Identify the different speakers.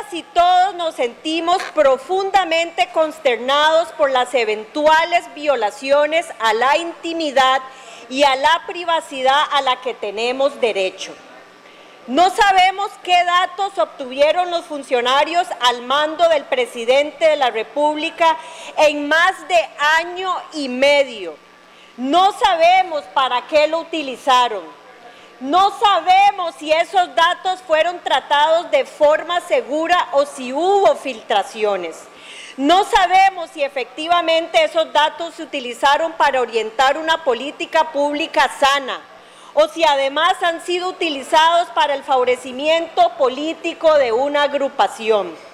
Speaker 1: y todos nos sentimos profundamente consternados por las eventuales violaciones a la intimidad y a la privacidad a la que tenemos derecho. No sabemos qué datos obtuvieron los funcionarios al mando del presidente de la República en más de año y medio. No sabemos para qué lo utilizaron. No sabemos si esos datos fueron tratados de forma segura o si hubo filtraciones. No sabemos si efectivamente esos datos se utilizaron para orientar una política pública sana o si además han sido utilizados para el favorecimiento político de una agrupación.